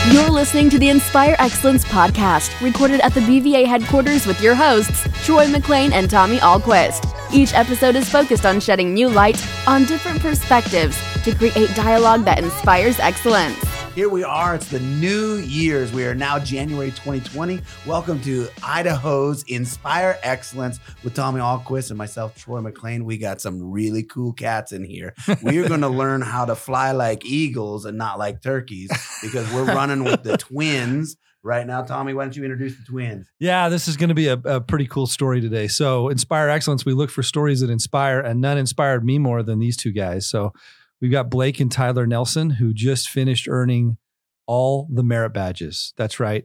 You're listening to the Inspire Excellence podcast, recorded at the BVA headquarters with your hosts, Troy McLean and Tommy Ahlquist. Each episode is focused on shedding new light on different perspectives to create dialogue that inspires excellence. Here we are. It's the New Year's. We are now January 2020. Welcome to Idaho's Inspire Excellence with Tommy Ahlquist and myself, Troy McLean. We got some really cool cats in here. We are going to learn how to fly like eagles and not like turkeys because we're running with the twins right now. Tommy, why don't you introduce the twins? Yeah, this is going to be a pretty cool story today. So Inspire Excellence, we look for stories that inspire, and none inspired me more than these two guys. So we've got Blake and Tyler Nelson, who just finished earning all the merit badges. That's right,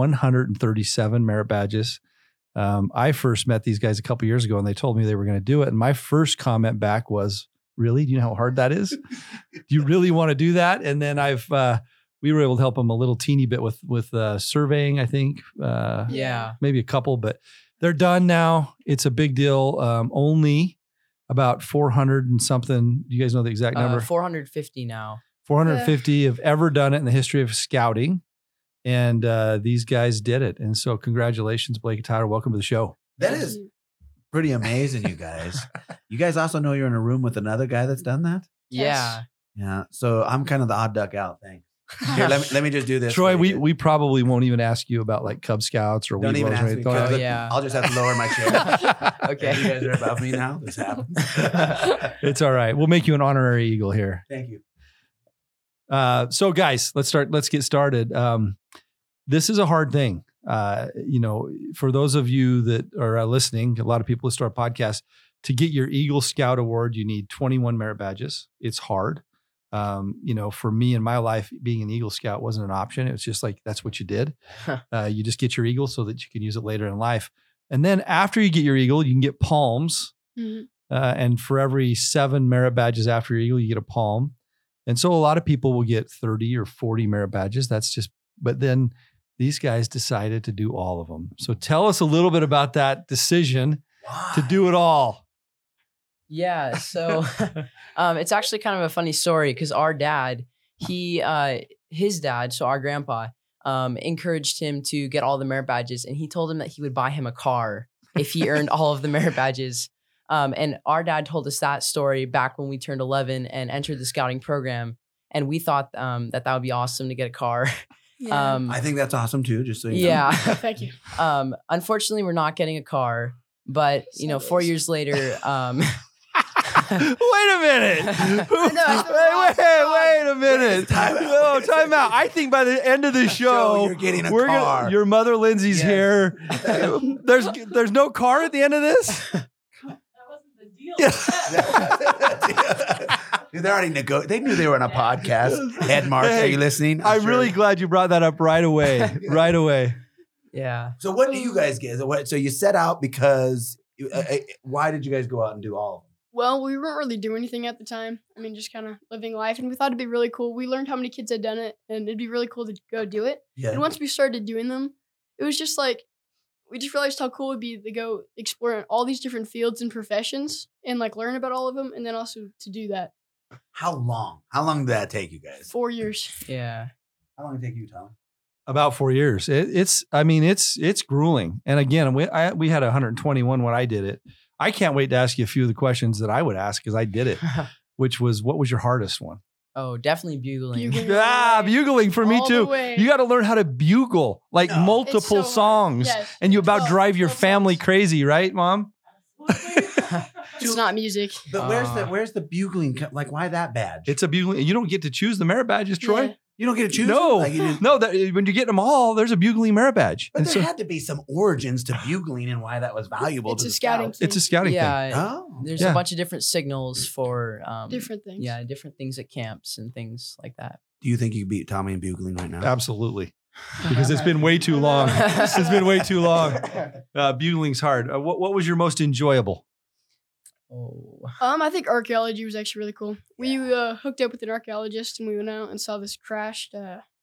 137 merit badges. I first met these guys a couple years ago, and they told me they were going to do it. And my first comment back was, "Really? Do you know how hard that is? Do you really want to do that?" And then we were able to help them a little teeny bit with surveying, I think. Maybe a couple, but they're done now. It's a big deal. Only about 400 and something. Do you guys know the exact number? 450 now. 450 have ever done it in the history of scouting. And these guys did it. And so congratulations, Blake and Tyler. Welcome to the show. That is pretty amazing, you guys. You guys also know you're in a room with another guy that's done that? Yeah. Yeah. So I'm kind of the odd duck out. Thanks. Here, let me just do this. Troy, we probably won't even ask you about like Cub Scouts or Don't Weed even Wells or ask me. anything. Oh, yeah. I'll just have to lower my chair. Okay. You guys are above me now. This happens. It's all right. We'll make you an honorary Eagle here. Thank you. So guys, let's get started. This is a hard thing. For those of you that are listening, a lot of people listen to our podcast. To get your Eagle Scout Award, you need 21 merit badges. It's hard. For me in my life, being an Eagle Scout wasn't an option. It was just like, that's what you did. You just get your Eagle so that you can use it later in life. And then after you get your Eagle, you can get palms. Mm-hmm. And for every 7 merit badges after your Eagle, you get a palm. And so a lot of people will get 30 or 40 merit badges. But then these guys decided to do all of them. So tell us a little bit about that decision to do it all. Yeah. So it's actually kind of a funny story because our dad, his dad, so our grandpa, encouraged him to get all the merit badges, and he told him that he would buy him a car if he earned all of the merit badges. And our dad told us that story back when we turned 11 and entered the scouting program. And we thought that would be awesome to get a car. Yeah. I think that's awesome too, just so you know. Yeah. Thank you. Unfortunately, we're not getting a car, but 4 years later, Wait a minute. Wait a minute. Time out. I think by the end of the show, you're getting a car. Your mother Lindsay's here. There's no car at the end of this? That wasn't the deal. Dude, they're already they knew they were on a podcast. Ed Mark, are you listening? I'm sure. really glad you brought that up right away. Right away. yeah. So what do you guys get? So you set out because why did you guys go out and do all of them? Well, we weren't really doing anything at the time. I mean, just kind of living life. And we thought it'd be really cool. We learned how many kids had done it, and it'd be really cool to go do it. Yeah. And once we started doing them, it was just like, we just realized how cool it would be to go explore all these different fields and professions and like learn about all of them. And then also to do that. How long? How long did that take you guys? 4 years. Yeah. How long did it take you, Tom? About 4 years. It's grueling. And again, we had 121 when I did it. I can't wait to ask you a few of the questions that I would ask because I did it, which was, what was your hardest one? Oh, definitely bugling. Bugling for me All too. the way. You got to learn how to bugle like multiple It's so hard. songs, Yes. and you about 12 drive your 12 family songs. crazy, right, Mom? It's not music. But where's the bugling? Like, why that badge? It's a bugling. You don't get to choose the merit badges, Troy. Yeah. You don't get to choose. No, Like, you just- no. When you get them all, there's a bugling merit badge. But And there so had to be some origins to bugling and why that was valuable. It's to a the scouting scouts. it's a scouting thing. Yeah. Oh, There's Yeah. a bunch of different signals for Different things. Yeah, different things at camps and things like that. do you think you could beat Tommy in bugling right now? Absolutely. Because it's been way too long. It's been way too long. Bugling's hard. What was your most enjoyable? Oh. I think archaeology was actually really cool. We hooked up with an archaeologist and we went out and saw this crashed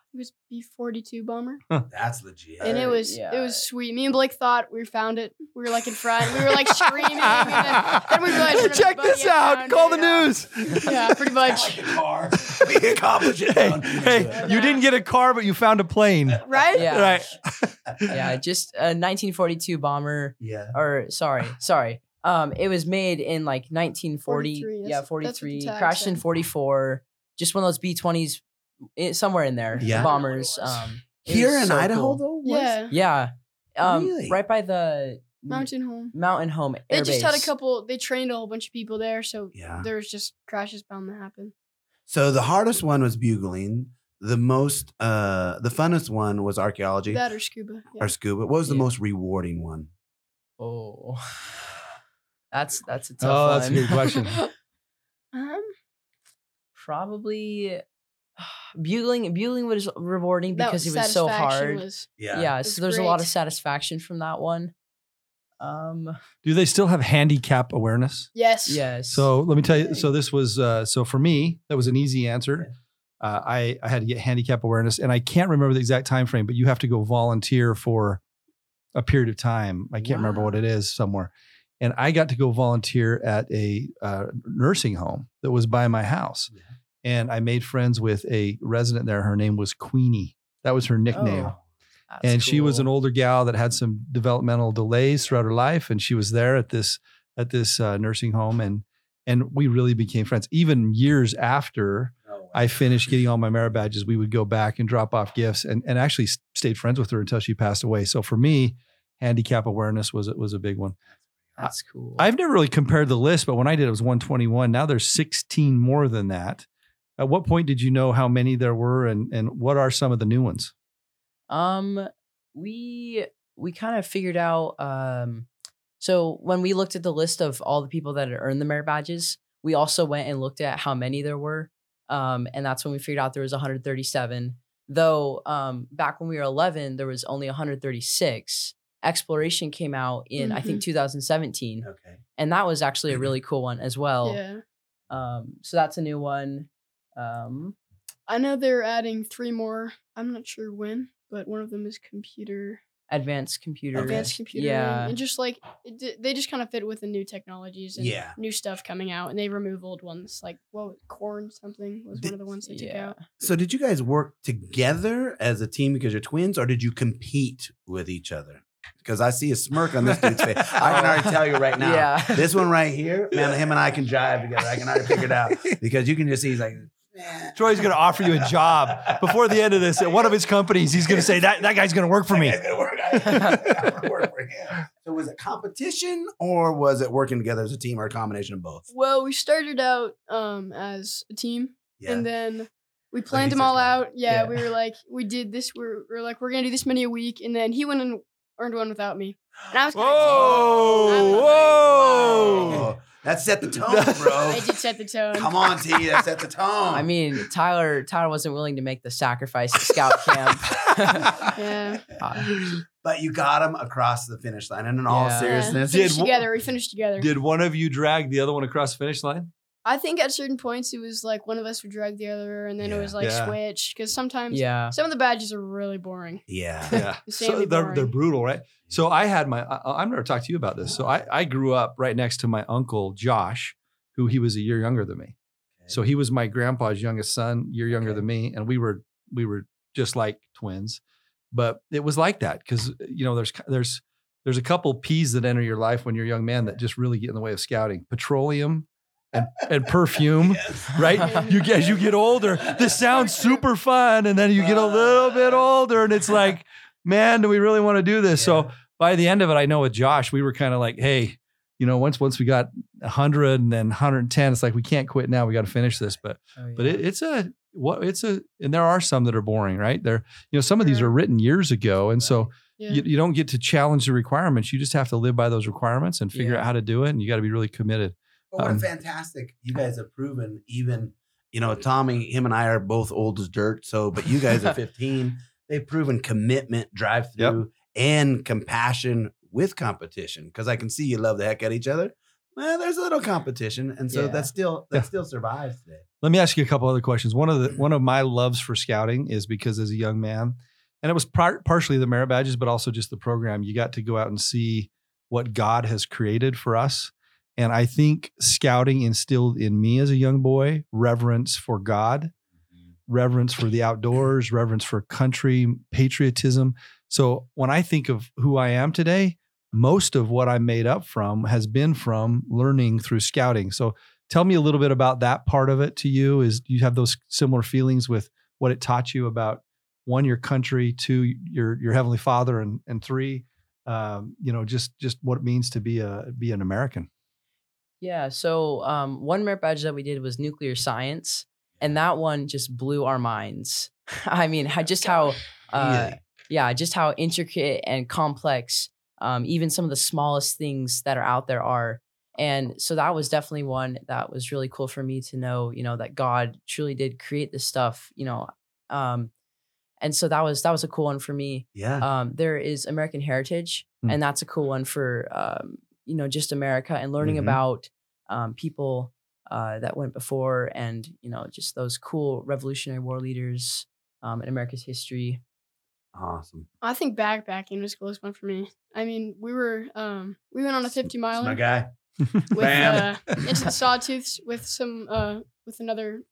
It was B-42 bomber. That's legit. And it was Yeah. sweet. Me and Blake thought we found it. We were like in front. We were like screaming. And then we realized we're Check not this buddy out. found Call it. the news. Yeah, pretty much. Like a car. We accomplished it. Hey, you didn't get a car, but you found a plane. Right? Yeah. Right. Yeah, just a 1942 bomber. Yeah. Or sorry. It was made in like 1940. 43, Yeah, that's what the 43. tag Crashed in said. 44. Just one of those B-20s, somewhere in there. Yeah. Bombers. It Here was in so Idaho, cool. though? Yeah. Yeah. Really? Right by the Mountain Home. Mountain Home They Air just had a Base. couple. They trained a whole bunch of people there, so Yeah. there was just crashes bound to happen. So the hardest one was bugling. The funnest one was archaeology That or scuba. Yeah. or scuba. What was the Yeah. most rewarding one? Oh. That's a tough Oh, one. that's a good question. Probably bugling was rewarding that because it was so satisfaction hard. was- Yeah, It's so there's a lot of great. satisfaction from that one. Do they still have handicap awareness? yes. Yes. So let me tell you. So this was so for me, that was an easy answer. I had to get handicap awareness, and I can't remember the exact time frame, but you have to go volunteer for a period of time. I can't remember what it is somewhere. And I got to go volunteer at a nursing home that was by my house. Yeah. And I made friends with a resident there. Her name was Queenie. That was her nickname. Oh, that's And she was cool. an older gal that had some developmental delays throughout her life, and she was there at this nursing home, and we really became friends. Even years after I finished getting all my merit badges, we would go back and drop off gifts, and actually stayed friends with her until she passed away. So for me, handicap awareness was a big one. That's cool. I've never really compared the list, but when I did, it was 121. Now there's 16 more than that. At what point did you know how many there were, and what are some of the new ones? We kind of figured out. So when we looked at the list of all the people that had earned the merit badges, we also went and looked at how many there were. And that's when we figured out there was 137. Though back when we were 11, there was only 136. Exploration came out in I think 2017, Okay. and that was actually a really cool one as well. Yeah. So that's a new one. I know they're adding 3 more. I'm not sure when, but one of them is Advanced computer. advanced computer. Yeah. And just like they just kind of fit with the new technologies and Yeah. new stuff coming out, and they remove old ones. Like corn something was one of the ones they took Yeah. out. So did you guys work together as a team because you're twins, or did you compete with each other? Because I see a smirk on this dude's face. I can already tell you right now. Yeah. This one right here, man, him and I can jive together. I can already figure it out because you can just see he's like, eh. Troy's going to offer you a job before the end of this at one of his companies. He's going to say that guy's going to work for me. It's gonna work. I wanna work for him. So was it competition or was it working together as a team or a combination of both? Well, we started out as a team, Yeah. and then we planned he them all said, out. Yeah, yeah. we were like, we did this. We're like, we're gonna do this many a week, and then he went and earned one without me. And I was kind Whoa, whoa. That set the tone, bro. I did set the tone. Come on, T. That set the tone. I mean, Tyler wasn't willing to make the sacrifice at scout camp. Yeah. But you got him across the finish line. And in all Yeah. seriousness, Finished Did- together. We finished together. Did one of you drag the other one across the finish line? I think at certain points it was like one of us would drag the other, and then it was like Yeah. switch. Because sometimes Yeah. some of the badges are really boring. yeah. Yeah. Insanely they're boring. brutal, right? So I had I've never talked to you about this. So I grew up right next to my uncle, Josh, who he was a year younger than me. So he was my grandpa's youngest son, year younger Okay. than me. And we were just like twins, but it was like that. Cause you know, there's a couple P's that enter your life when you're a young man that just really get in the way of scouting: petroleum and perfume, right? As you get older, this sounds super fun. And then you get a little bit older and it's like, man, do we really want to do this? So by the end of it, I know with Josh, we were kind of like, hey, you know, once we got 100 and then 110, it's like, we can't quit now. We got to finish this. But and there are some that are boring, right? Some of these Sure. are written years ago. And so Yeah. you don't get to challenge the requirements. You just have to live by those requirements and figure Yeah. out how to do it. And you got to be really committed. But what fantastic. You guys have proven even, Tommy, him and I are both old as dirt. So, but you guys are 15. They've proven commitment, drive through, and compassion with competition. Because I can see you love the heck out of each other. Well, there's a little competition. And so Yeah. that still survives today. Let me ask you a couple other questions. One of my loves for scouting is because as a young man, and it was partially the merit badges, but also just the program, you got to go out and see what God has created for us. And I think scouting instilled in me as a young boy reverence for God, reverence for the outdoors, reverence for country, patriotism. So when I think of who I am today, most of what I'm made up from has been from learning through scouting. So tell me a little bit about that part of it to you. Do you have those similar feelings with what it taught you about, one, your country, two, your Heavenly Father, and three, just what it means to be an American? Yeah. So one merit badge that we did was nuclear science, and that one just blew our minds. I mean, just how intricate and complex even some of the smallest things that are out there are. And so that was definitely one that was really cool for me to know, that God truly did create this stuff, and so that was a cool one for me. Yeah. There is American Heritage, and that's a cool one for, just America and learning about people that went before, and, just those cool Revolutionary War leaders in America's history. Awesome. I think backpacking was the coolest one for me. I mean, we went on a 50-miler. My guy. With into the Sawtooths with some with another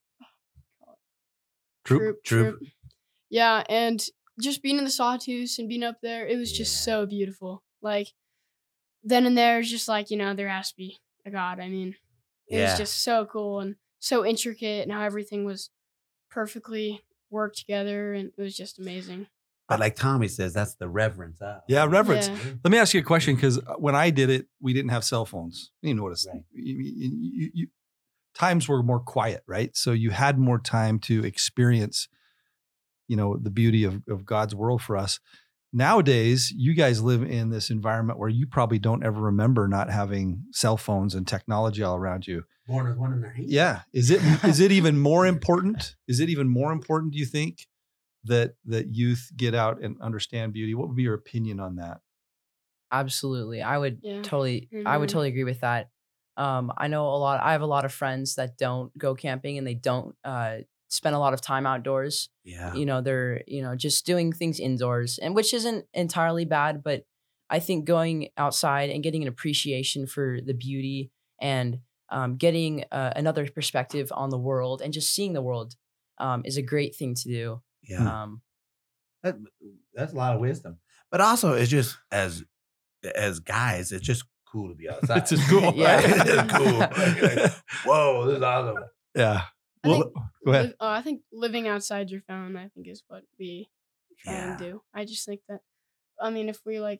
troop. Yeah, and just being in the Sawtooths and being up there, it was just so beautiful. Like then and there, it's just like, there has to be a God. I mean, it was just so cool and so intricate, and how everything was perfectly worked together, and it was just amazing. But like Tommy says, that's the reverence. Yeah, reverence. Yeah. Let me ask you a question, because when I did it, we didn't have cell phones. You notice times were more quiet, right? So you had more time to experience, the beauty of God's world for us. Nowadays, you guys live in this environment where you probably don't ever remember not having cell phones and technology all around you. Born with one in their hand. Yeah. Is it even more important? Is it even more important, do you think, that youth get out and understand beauty? What would be your opinion on that? Absolutely. I would totally Mm-hmm. agree with that. I have a lot of friends that don't go camping, and they don't spend a lot of time outdoors. Yeah. They're, just doing things indoors, and which isn't entirely bad, but I think going outside and getting an appreciation for the beauty and getting another perspective on the world and just seeing the world is a great thing to do. Yeah. That's a lot of wisdom. But also, it's just as guys, it's just cool to be outside. It's just cool. Yeah. Right? It is cool. Like, whoa, this is awesome. Yeah. I Well, think go ahead. I think living outside your phone, I think, is what we try and do. I just think that, I mean, if we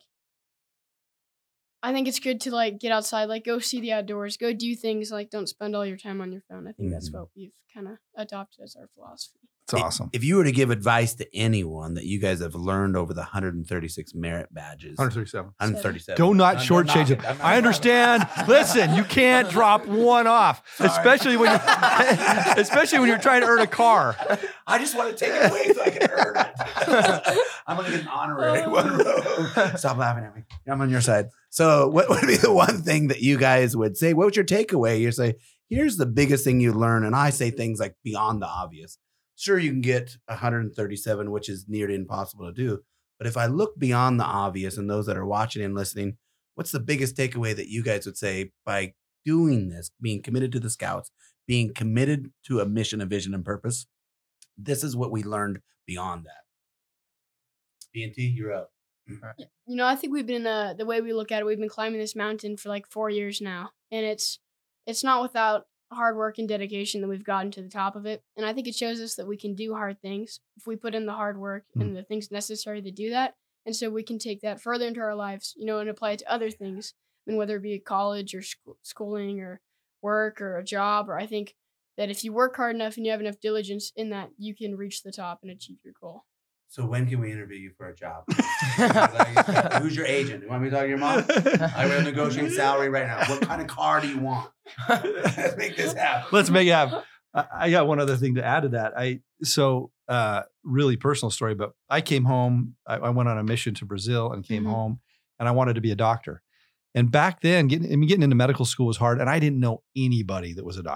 I think it's good to get outside, go see the outdoors, go do things, don't spend all your time on your phone. I think that's what we've kind of adopted as our philosophy. It's awesome. If you were to give advice to anyone that you guys have learned over the 136 merit badges, 137. 137. Do not shortchange it. I understand. Listen, you can't drop one off, especially when you're trying to earn a car. I just want to take it away so I can earn it. I'm going to get an honorary one row. Stop laughing at me. I'm on your side. So what would be the one thing that you guys would say? What was your takeaway? You say, here's the biggest thing you learn. And I say things like beyond the obvious. Sure, you can get 137, which is nearly impossible to do. But if I look beyond the obvious and those that are watching and listening, what's the biggest takeaway that you guys would say by doing this, being committed to the Scouts, being committed to a mission, a vision, and purpose? This is what we learned beyond that. B&T, you're up. I think we've been, the way we look at it, we've been climbing this mountain for 4 years now. And it's not without hard work and dedication that we've gotten to the top of it. And I think it shows us that we can do hard things if we put in the hard work and the things necessary to do that. And so we can take that further into our lives, and apply it to other things. I mean, whether it be college or schooling or work or a job, or I think that if you work hard enough and you have enough diligence in that, you can reach the top and achieve your goal. So when can we interview you for a job? Who's your agent? You want me to talk to your mom? I will negotiate salary right now. What kind of car do you want? Let's make this happen. Let's make it happen. I got one other thing to add to that. Really personal story, but I came home. I went on a mission to Brazil and came home, and I wanted to be a doctor. And back then, getting into medical school was hard, and I didn't know anybody that was a doctor.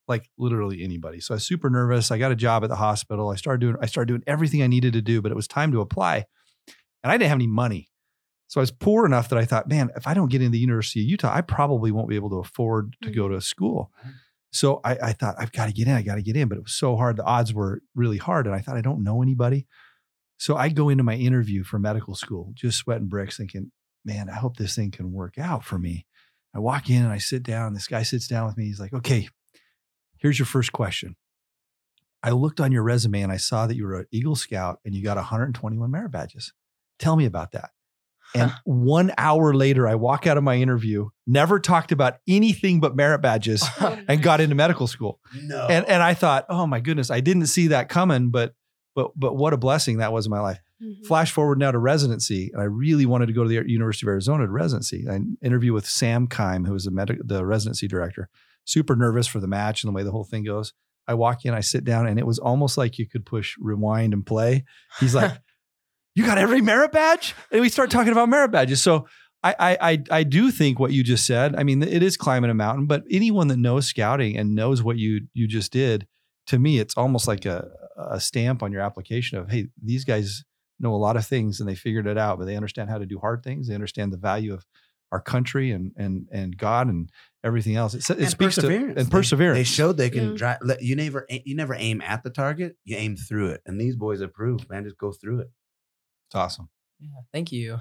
like literally anybody. So I was super nervous. I got a job at the hospital. I started doing everything I needed to do, but it was time to apply. And I didn't have any money. So I was poor enough that I thought, man, if I don't get into the University of Utah, I probably won't be able to afford to go to school. So I thought, I've got to get in. But it was so hard. The odds were really hard. And I thought, I don't know anybody. So I go into my interview for medical school, just sweating bricks, thinking, man, I hope this thing can work out for me. I walk in and I sit down. This guy sits down with me. He's like, okay, here's your first question. I looked on your resume and I saw that you were an Eagle Scout and you got 121 merit badges. Tell me about that. And 1 hour later, I walk out of my interview, never talked about anything but merit badges and got into medical school. No. And I thought, oh my goodness, I didn't see that coming, but what a blessing that was in my life. Mhm. Flash forward now to residency. And I really wanted to go to the University of Arizona to residency. I interviewed with Sam Keim, who was the residency director. Super nervous for the match and the way the whole thing goes. I walk in, I sit down, and it was almost like you could push rewind and play. He's like, you got every merit badge? And we start talking about merit badges. So I do think what you just said, I mean, it is climbing a mountain, but anyone that knows scouting and knows what you just did, to me, it's almost like a stamp on your application of, hey, these guys know a lot of things and they figured it out, but they understand how to do hard things. They understand the value of our country and God and everything else. It speaks to perseverance. They showed they can drive. You never aim at the target. You aim through it. And these boys have proved, man, just go through it. It's awesome. Yeah, thank you.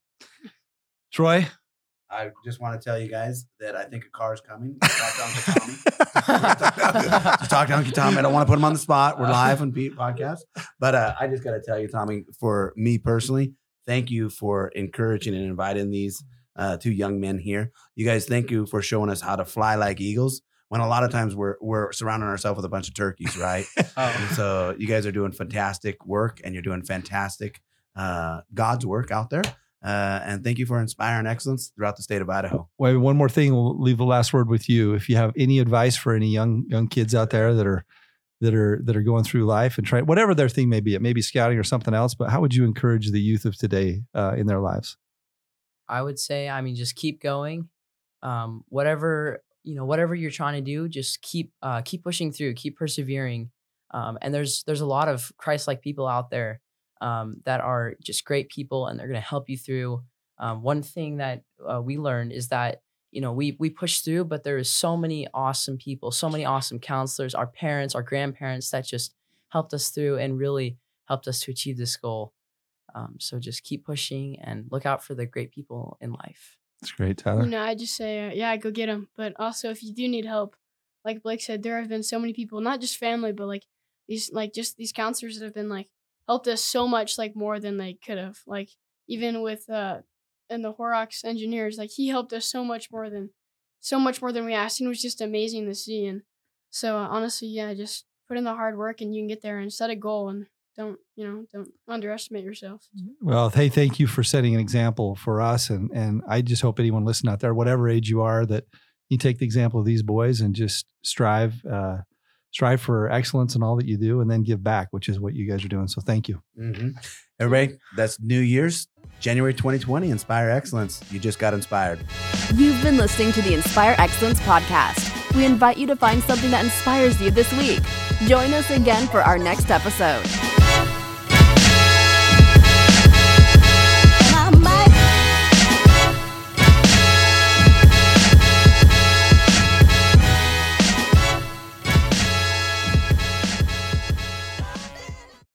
Troy? I just want to tell you guys that I think a car is coming. Talk to Uncle Tommy. Talk to Uncle Tommy. I don't want to put him on the spot. We're live on Pete Podcast. But I just got to tell you, Tommy, for me personally, thank you for encouraging and inviting these two young men here. You guys, thank you for showing us how to fly like eagles. When a lot of times we're surrounding ourselves with a bunch of turkeys, right? And so you guys are doing fantastic work, and you're doing fantastic God's work out there. And thank you for inspiring excellence throughout the state of Idaho. Wait, one more thing. We'll leave the last word with you. If you have any advice for any young kids out there that are going through life and trying whatever their thing may be, it may be scouting or something else, but how would you encourage the youth of today in their lives? I would say, just keep going. Whatever you're trying to do, just keep pushing through, keep persevering. And there's a lot of Christ-like people out there that are just great people, and they're going to help you through. One thing that we learned is that, we push through, but there is so many awesome people, so many awesome counselors, our parents, our grandparents that just helped us through and really helped us to achieve this goal. So just keep pushing and look out for the great people in life. That's great, Tyler. I just say, go get them. But also, if you do need help, like Blake said, there have been so many people, not just family, but these counselors that have been helped us so much, more than they could have. Even with and the Horrocks engineers, he helped us so much more than we asked. And it was just amazing to see. And so honestly, just put in the hard work, and you can get there, and set a goal, and don't underestimate yourself. Well, hey, thank you for setting an example for us. And I just hope anyone listening out there, whatever age you are, that you take the example of these boys and just strive for excellence in all that you do, and then give back, which is what you guys are doing. So thank you. Mm-hmm. Everybody, that's New Year's, January 2020, Inspire Excellence. You just got inspired. You've been listening to the Inspire Excellence podcast. We invite you to find something that inspires you this week. Join us again for our next episode.